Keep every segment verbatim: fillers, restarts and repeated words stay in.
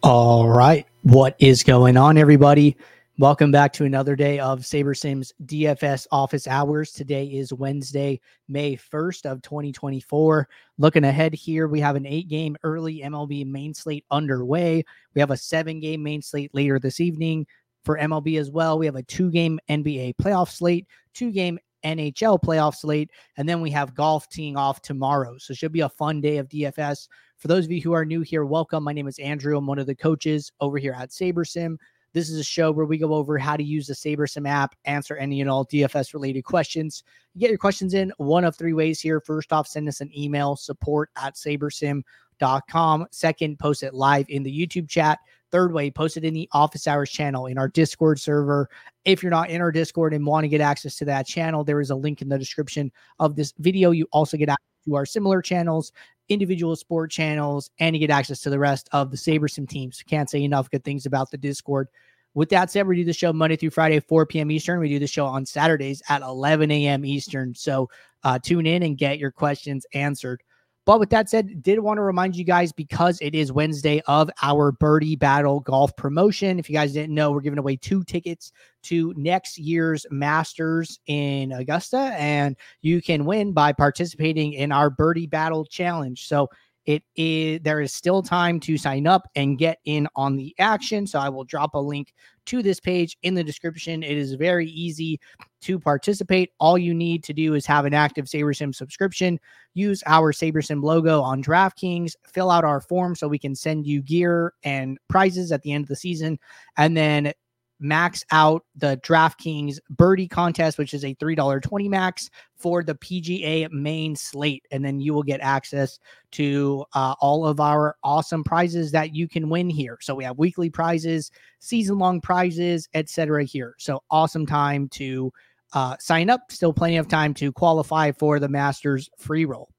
All right. What is going on, everybody? Welcome back to another day of SaberSim's D F S office hours. Today is Wednesday, May first of twenty twenty-four. Looking ahead here, we have an eight-game early M L B main slate underway. We have a seven-game main slate later this evening for M L B as well. We have a two-game N B A playoff slate, two-game N H L playoff slate, and then we have golf teeing off tomorrow. So it should be a fun day of D F S. For those of you who are new here, welcome. My name is Andrew. I'm one of the coaches over here at SaberSim. This is a show where we go over how to use the SaberSim app, answer any and all D F S related questions. You get your questions in one of three ways here. First off, send us an email, support at sabersim dot com. Second, post it live in the YouTube chat. Third way, post it in the office hours channel in our Discord server. If you're not in our Discord and want to get access to that channel, there is a link in the description of this video. You also get access to our similar channels, individual sport channels, and you get access to the rest of the SaberSim teams. Can't say enough good things about the Discord. With that said, we do the show Monday through Friday, four p.m. Eastern. We do the show on Saturdays at eleven a.m. Eastern. So uh, tune in and get your questions answered. But with that said, did want to remind you guys, because it is Wednesday, of our Birdie Battle golf promotion. If you guys didn't know, we're giving away two tickets to next year's Masters in Augusta, and you can win by participating in our Birdie Battle challenge. So it is there is still time to sign up and get in on the action. So I will drop a link to this page in the description. It is very easy to participate. All you need to do is have an active SaberSim subscription, use our SaberSim logo on DraftKings, fill out our form so we can send you gear and prizes at the end of the season, and then max out the DraftKings Birdie contest, which is a three dollars and twenty cents max for the P G A main slate. And then you will get access to uh, all of our awesome prizes that you can win here. So we have weekly prizes, season-long prizes, et cetera here. So awesome time to uh, sign up. Still plenty of time to qualify for the Masters free roll.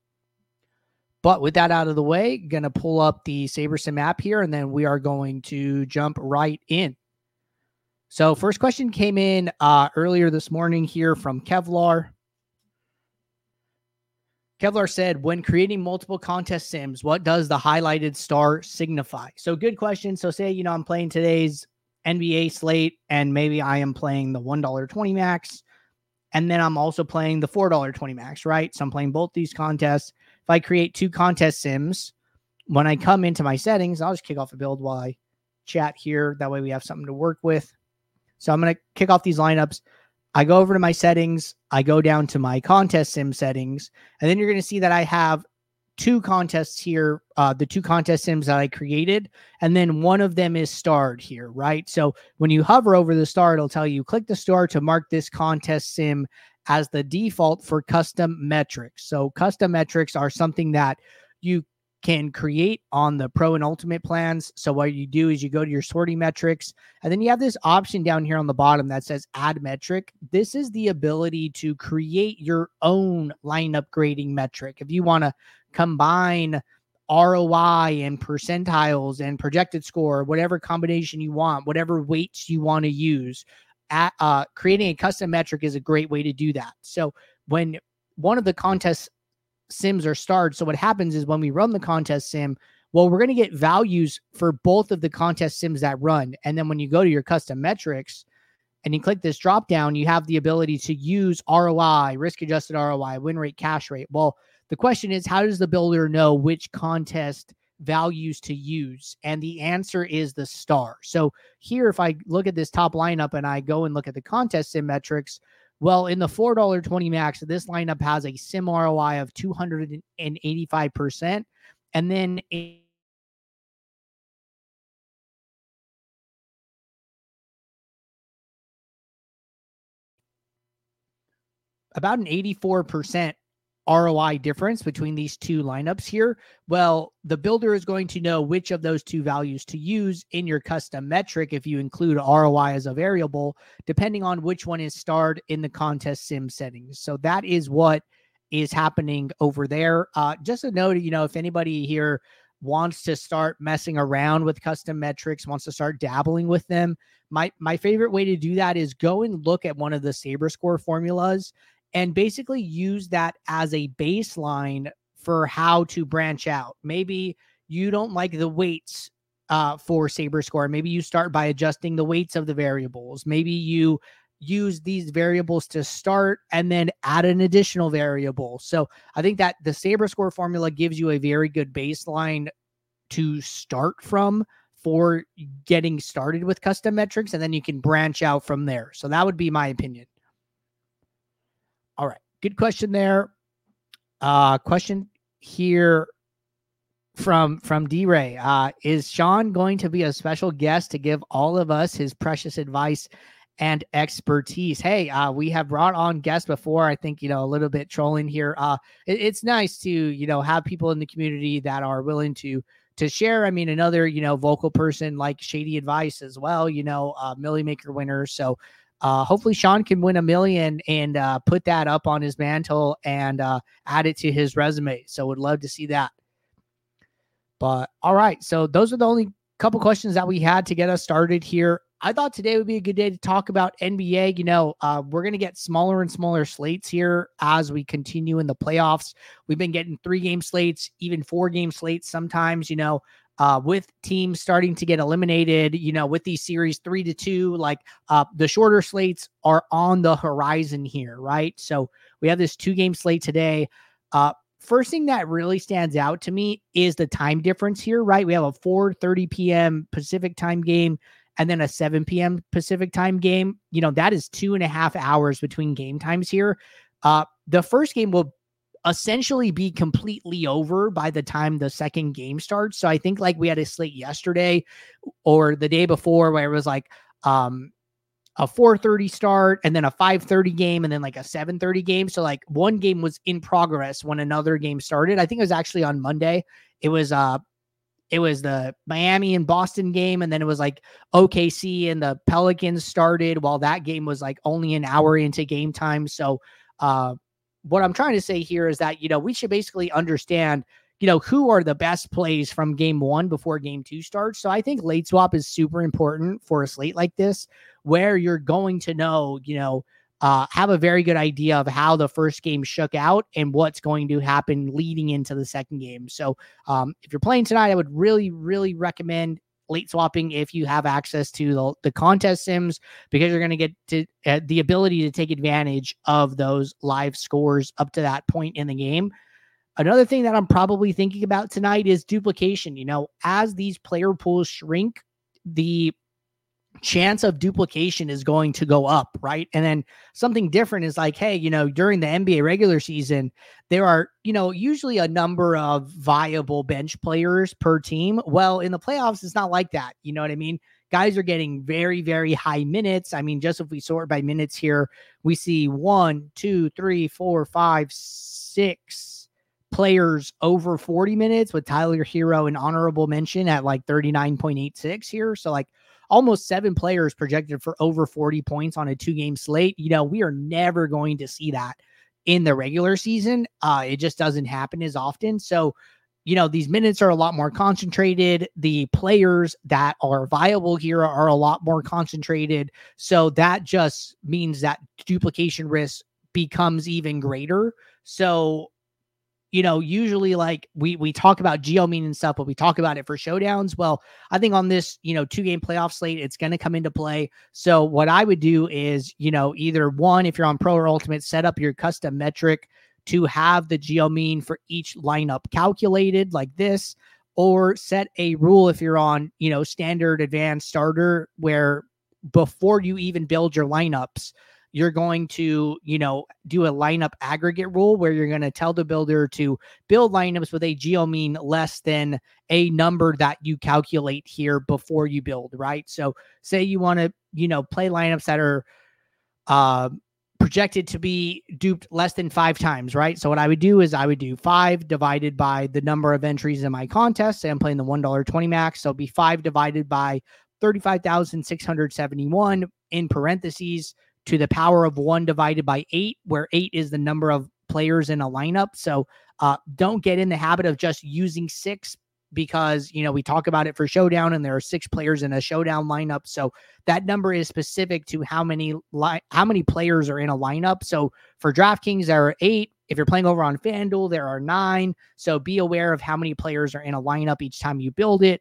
But with that out of the way, going to pull up the SaberSim app here, and then we are going to jump right in. So first question came in uh, earlier this morning here from Kevlar. Kevlar said, when creating multiple contest sims, what does the highlighted star signify? So good question. So say, you know, I'm playing today's N B A slate, and maybe I am playing the one dollar and twenty cents max, and then I'm also playing the four dollars and twenty cents max, right? So I'm playing both these contests. If I create two contest sims, when I come into my settings, I'll just kick off a build while I chat here. That way we have something to work with. So I'm going to kick off these lineups. I go over to my settings. I go down to my contest sim settings. And then you're going to see that I have two contests here, uh, the two contest sims that I created. And then one of them is starred here, right? So when you hover over the star, it'll tell you, click the star to mark this contest sim as the default for custom metrics. So custom metrics are something that you can create on the pro and ultimate plans. So what you do is you go to your sorting metrics, and then you have this option down here on the bottom that says add metric. This is the ability to create your own lineup grading metric. If you want to combine R O I and percentiles and projected score, whatever combination you want, whatever weights you want to use, at, uh, creating a custom metric is a great way to do that. So when one of the contests sims are starred. So what happens is when we run the contest sim, well, we're going to get values for both of the contest sims that run. And then when you go to your custom metrics and you click this drop down, you have the ability to use R O I, risk adjusted R O I, win rate, cash rate. Well, the question is, how does the builder know which contest values to use? And the answer is the star. So here, if I look at this top lineup and I go and look at the contest sim metrics, well, in the four dollars and twenty cents max, this lineup has a sim R O I of two hundred eighty-five percent. And then a about an eighty-four percent R O I difference between these two lineups here. Well, the builder is going to know which of those two values to use in your custom metric if you include R O I as a variable, depending on which one is starred in the contest sim settings. So that is what is happening over there. Uh, just a note, you know, if anybody here wants to start messing around with custom metrics, wants to start dabbling with them, my my favorite way to do that is go and look at one of the SaberScore formulas and basically use that as a baseline for how to branch out. Maybe you don't like the weights uh, for SaberScore. Maybe you start by adjusting the weights of the variables. Maybe you use these variables to start and then add an additional variable. So I think that the SaberScore formula gives you a very good baseline to start from for getting started with custom metrics, and then you can branch out from there. So that would be my opinion. All right. Good question there. Uh, question here from from D-Ray. Uh, is Sean going to be a special guest to give all of us his precious advice and expertise? Hey, uh, we have brought on guests before. I think, you know, a little bit trolling here. Uh, it, it's nice to, you know, have people in the community that are willing to to share. I mean, another, you know, vocal person like Shady Advice as well, you know, uh, Millie Maker winner. So uh, hopefully Sean can win a million and uh, put that up on his mantle and uh, add it to his resume. So would love to see that. But all right. So those are the only couple questions that we had to get us started here. I thought today would be a good day to talk about N B A. You know, uh, we're going to get smaller and smaller slates here as we continue in the playoffs. We've been getting three game slates, even four game slates sometimes, you know, uh, with teams starting to get eliminated, you know, with these series three to two, like uh, the shorter slates are on the horizon here, right? So we have this two game slate today. Uh, First thing that really stands out to me is the time difference here, right? We have a four thirty p.m. Pacific time game and then a seven p.m. Pacific time game. You know, that is two and a half hours between game times here. Uh, the first game will essentially be completely over by the time the second game starts. So I think like we had a slate yesterday or the day before where it was like, um, a four thirty start and then a five thirty game and then like a seven thirty game. So like one game was in progress when another game started. I think it was actually on Monday. It was, uh, it was the Miami and Boston game. And then it was like O K C and the Pelicans started while that game was like only an hour into game time. So, uh, what I'm trying to say here is that, you know, we should basically understand, you know, who are the best plays from game one before game two starts. So I think late swap is super important for a slate like this, where you're going to know, you know, uh, have a very good idea of how the first game shook out and what's going to happen leading into the second game. So um, if you're playing tonight, I would really, really recommend late swapping if you have access to the, the contest sims, because you're going to get to uh, the ability to take advantage of those live scores up to that point in the game. Another thing that I'm probably thinking about tonight is duplication. You know, as these player pools shrink, the chance of duplication is going to go up, right? And then something different is like, hey, you know, during the N B A regular season, there are, you know, usually a number of viable bench players per team. Well, in the playoffs, it's not like that. You know what I mean? Guys are getting very, very high minutes. I mean, just if we sort by minutes here, we see one, two, three, four, five, six players over forty minutes, with Tyler Hero an honorable mention at like thirty-nine point eight six here. So like almost seven players projected for over forty points on a two game slate. You know, we are never going to see that in the regular season. Uh, it just doesn't happen as often. So, you know, these minutes are a lot more concentrated. The players that are viable here are a lot more concentrated. So that just means that duplication risk becomes even greater. So, you know, usually like we we talk about geo mean and stuff, but we talk about it for showdowns. Well, I think on this, you know, two game playoff slate, it's going to come into play. So what I would do is, you know, either one, if you're on Pro or Ultimate, set up your custom metric to have the geo mean for each lineup calculated like this, or set a rule if you're on, you know, standard, advanced, starter, where before you even build your lineups, you're going to, you know, do a lineup aggregate rule where you're going to tell the builder to build lineups with a geo mean less than a number that you calculate here before you build, right? So say you want to, you know, play lineups that are uh, projected to be duped less than five times, right? So what I would do is I would do five divided by the number of entries in my contest. Say I'm playing the one dollar twenty max. So it'd be five divided by thirty-five thousand six hundred seventy-one in parentheses to the power of one divided by eight, where eight is the number of players in a lineup. So uh, don't get in the habit of just using six, because, you know, we talk about it for showdown and there are six players in a showdown lineup. So that number is specific to how many li- how many players are in a lineup. So for DraftKings, there are eight. If you're playing over on FanDuel, there are nine. So be aware of how many players are in a lineup each time you build it.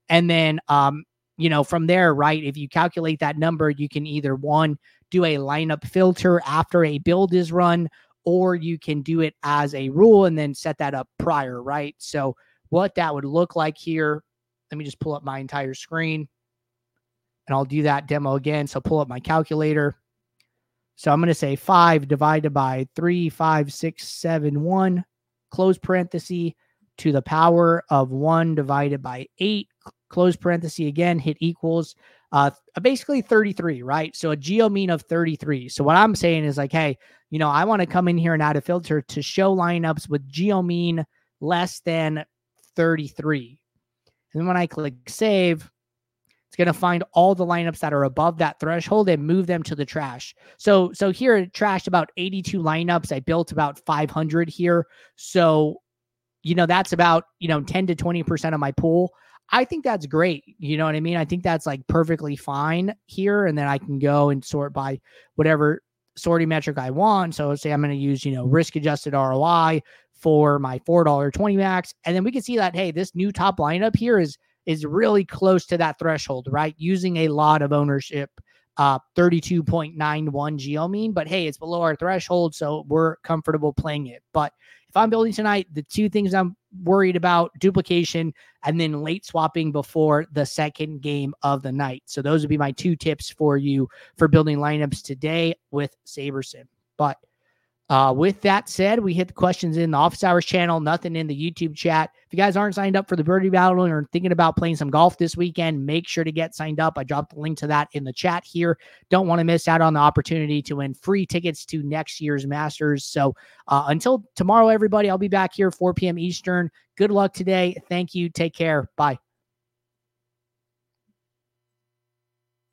And then, um, you know, from there, right, if you calculate that number, you can either one, do a lineup filter after a build is run, or you can do it as a rule and then set that up prior, right? So what that would look like here, let me just pull up my entire screen and I'll do that demo again. So pull up my calculator. So I'm going to say five divided by three, five, six, seven, one, close parenthesis, to the power of one divided by eight, close parenthesis again, hit equals, uh, basically thirty-three, right? So a geo mean of thirty-three. So what I'm saying is like, hey, you know, I want to come in here and add a filter to show lineups with geo mean less than thirty-three. And then when I click save, it's going to find all the lineups that are above that threshold and move them to the trash. So, so here it trashed about eighty-two lineups. I built about five hundred here. So, you know, that's about, you know, ten to twenty percent of my pool. I think that's great. You know what I mean? I think that's like perfectly fine here. And then I can go and sort by whatever sorting metric I want. So let's say I'm going to use, you know, risk adjusted R O I for my four dollars and twenty cents max. And then we can see that, hey, this new top lineup here is, is really close to that threshold, right? Using a lot of ownership, uh, thirty-two point nine one geo mean, but hey, it's below our threshold. So we're comfortable playing it. But if I'm building tonight, the two things I'm worried about, duplication and then late swapping before the second game of the night. So those would be my two tips for you for building lineups today with SaberSim. But uh, with that said, we hit the questions in the Office Hours channel, nothing in the YouTube chat. If you guys aren't signed up for the Birdie Battle or thinking about playing some golf this weekend, make sure to get signed up. I dropped the link to that in the chat here. Don't want to miss out on the opportunity to win free tickets to next year's Masters. So uh, until tomorrow, everybody, I'll be back here four p.m. Eastern. Good luck today. Thank you. Take care. Bye.